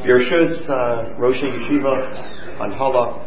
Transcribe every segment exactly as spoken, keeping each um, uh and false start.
Yershus uh, Rosh Yeshiva on Hala.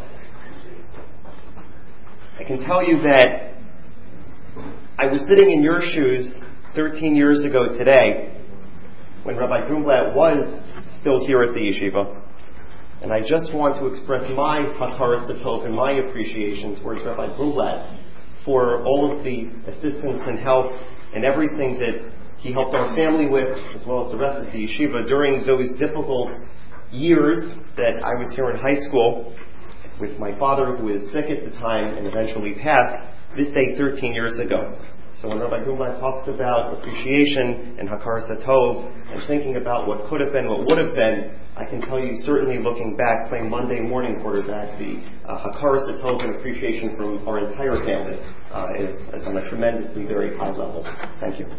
I can tell you that I was sitting in your shoes thirteen years ago today when Rabbi Grumblat was still here at the yeshiva. And I just want to express my hakaras hatov and my appreciation towards Rabbi Grumblat for all of the assistance and help and everything that he helped our family with, as well as the rest of the yeshiva, during those difficult years that I was here in high school with my father, who was sick at the time and eventually passed, this day thirteen years ago. So when Rabbi Grumblat talks about appreciation and hakaras hatov and thinking about what could have been, what would have been, I can tell you, certainly looking back, playing Monday morning quarterback, the uh, hakaras hatov and appreciation from our entire family uh, is, is on a tremendously very high level. Thank you.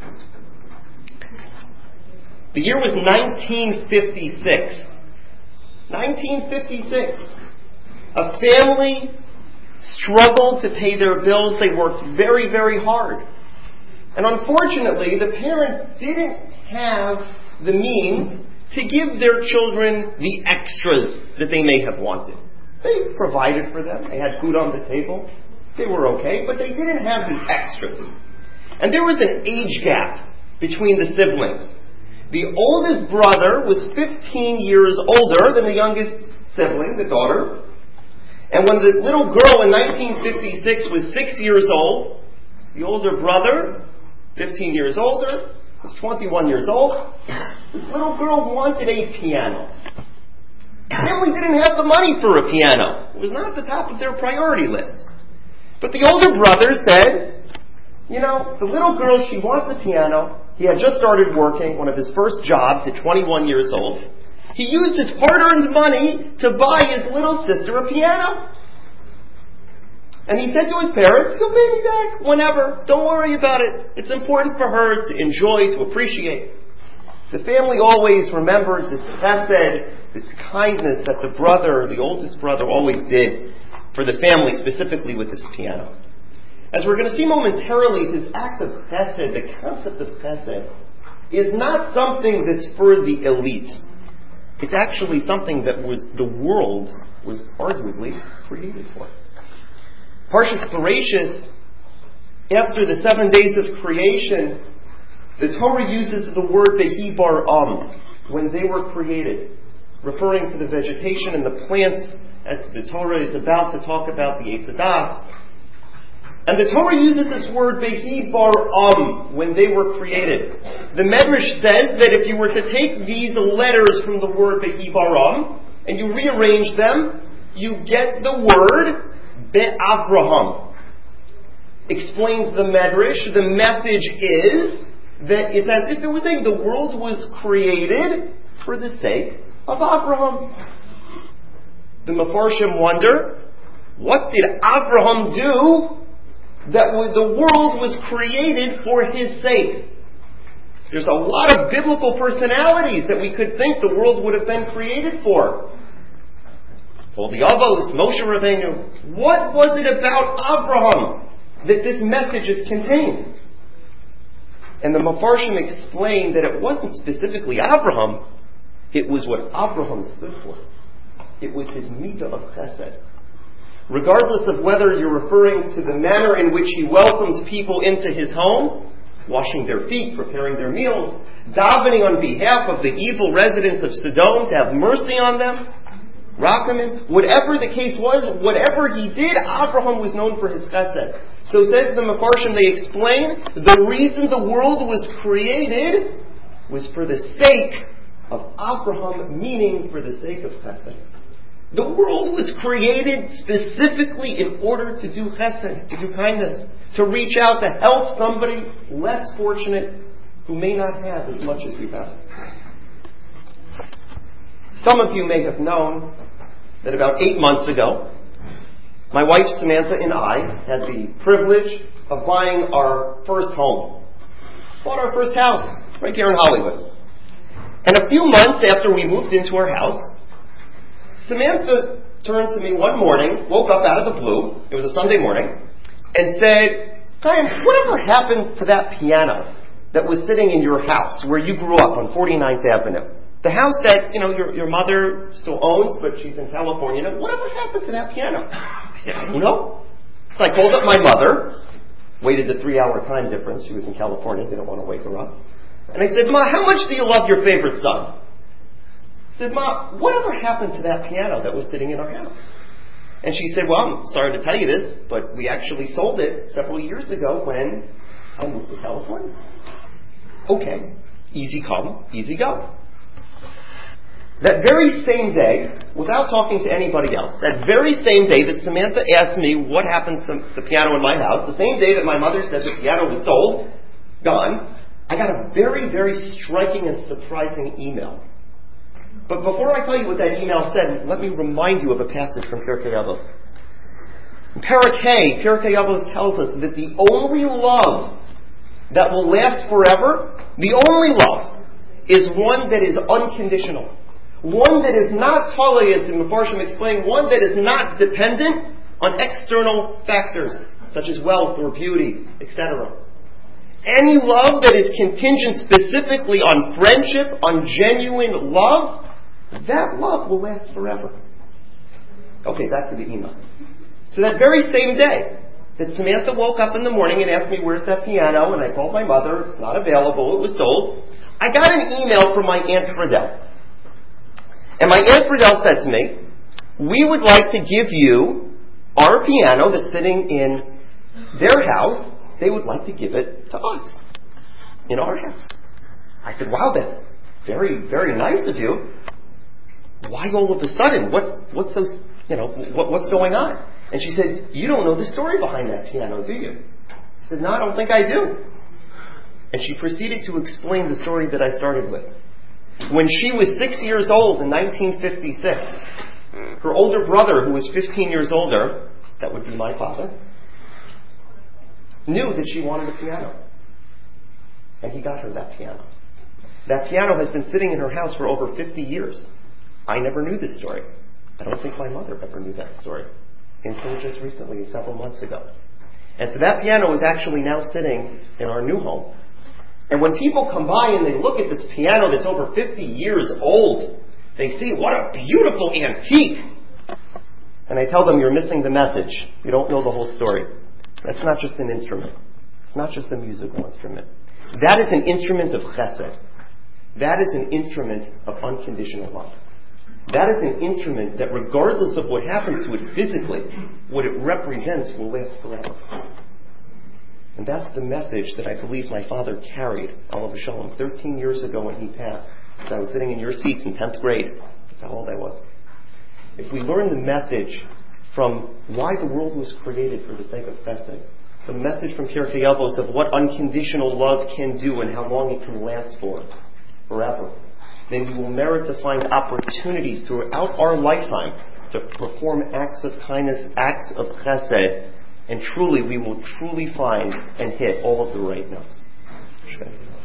The year was nineteen fifty-six. nineteen fifty-six. A family struggled to pay their bills. They worked very, very hard. And unfortunately, the parents didn't have the means to give their children the extras that they may have wanted. They provided for them. They had food on the table. They were okay, but they didn't have the extras. And there was an age gap between the siblings. The oldest brother was fifteen years older than the youngest sibling, the daughter. And when the little girl in nineteen fifty-six was six years old, the older brother, fifteen years older, was twenty-one years old. This little girl wanted a piano. The family didn't have the money for a piano. It was not at the top of their priority list. But the older brother said, you know, the little girl, she wants a piano. He had just started working, one of his first jobs at twenty-one years old. He used his hard-earned money to buy his little sister a piano. And he said to his parents, she'll pay me back whenever. Don't worry about it. It's important for her to enjoy, to appreciate. The family always remembered this chesed, this kindness that the brother, the oldest brother, always did for the family, specifically with this piano. As we're going to see momentarily, this act of chesed, the concept of chesed, is not something that's for the elite. It's actually something that was the world was arguably created for. Parshas Bereshis, after the seven days of creation, the Torah uses the word Vehi Bar'am, when they were created, referring to the vegetation and the plants, as the Torah is about to talk about the Eitz Hadas. And the Torah uses this word Vehi Bar'am, when they were created. The Medrash says that if you were to take these letters from the word Vehi Bar'am, and you rearrange them, you get the word Be'avraham. Explains the Medrash, the message is that it's as if it was saying the world was created for the sake of Avraham. The Mefarshim wonder, what did Avraham do that the world was created for his sake? There's a lot of biblical personalities that we could think the world would have been created for. All the Avos, Moshe Rabbeinu. What was it about Avraham that this message is contained? And the Mefarshim explained that it wasn't specifically Avraham, it was what Avraham stood for. It was his midah of chesed. Regardless of whether you're referring to the manner in which he welcomes people into his home, washing their feet, preparing their meals, davening on behalf of the evil residents of Sodom to have mercy on them, Rakamim, whatever the case was, whatever he did, Avraham was known for his chesed. So says the Mefarshim, they explain, the reason the world was created was for the sake of Avraham, meaning for the sake of chesed. The world was created specifically in order to do chesed, to do kindness, to reach out, to help somebody less fortunate who may not have as much as you have. Some of you may have known that about eight months ago, my wife Samantha and I had the privilege of buying our first home. Bought our first house right here in Hollywood. And a few months after we moved into our house, Samantha turned to me one morning, woke up out of the blue, it was a Sunday morning, and said, Chaim, whatever happened to that piano that was sitting in your house where you grew up on forty-ninth Avenue? The house that, you know, your, your mother still owns, but she's in California. Now, whatever happened to that piano? I said, I don't know. So I called up my mother, waited the three-hour time difference. She was in California. Didn't want to wake her up. And I said, Ma, how much do you love your favorite son? I said, Ma, whatever happened to that piano that was sitting in our house? And she said, well, I'm sorry to tell you this, but we actually sold it several years ago when I moved to California. Okay. Easy come, easy go. That very same day, without talking to anybody else, that very same day that Samantha asked me what happened to the piano in my house, the same day that my mother said the piano was sold, gone, I got a very, very striking and surprising email. But before I tell you what that email said, let me remind you of a passage from Pirkei Avos. In Parakeh, Pirkei Avos tells us that the only love that will last forever, the only love, is one that is unconditional. One that is not tali, as the Mefarshim explain, one that is not dependent on external factors, such as wealth or beauty, et cetera. Any love that is contingent specifically on friendship, on genuine love, that love will last forever. Okay, back to the email. So that very same day that Samantha woke up in the morning and asked me, where's that piano? And I called my mother. It's not available. It was sold. I got an email from my Aunt Fridel. And my Aunt Fridel said to me, we would like to give you our piano that's sitting in their house. They would like to give it to us in our house. I said, wow, that's very, very nice of you. Why all of a sudden? What's, what's so, you know, what, what's going on? And she said, you don't know the story behind that piano, do you? I said, no, I don't think I do. And she proceeded to explain the story that I started with. When she was six years old in nineteen fifty-six, her older brother, who was fifteen years older, that would be my father, knew that she wanted a piano. And he got her that piano. That piano has been sitting in her house for over fifty years. I never knew this story. I don't think my mother ever knew that story until just recently, several months ago. And so that piano is actually now sitting in our new home. And when people come by and they look at this piano that's over fifty years old, they see, what a beautiful antique. And I tell them, you're missing the message. You don't know the whole story. That's not just an instrument. It's not just a musical instrument. That is an instrument of chesed. That is an instrument of unconditional love. That is an instrument that, regardless of what happens to it physically, what it represents will last forever. And that's the message that I believe my father carried, Alav Shalom, thirteen years ago when he passed. As I was sitting in your seats in tenth grade. That's how old I was. If we learn the message from why the world was created for the sake of chesed, the message from Pirkei Avos of what unconditional love can do and how long it can last for, forever, then we will merit to find opportunities throughout our lifetime to perform acts of kindness, acts of chesed, and truly we will truly find and hit all of the right notes.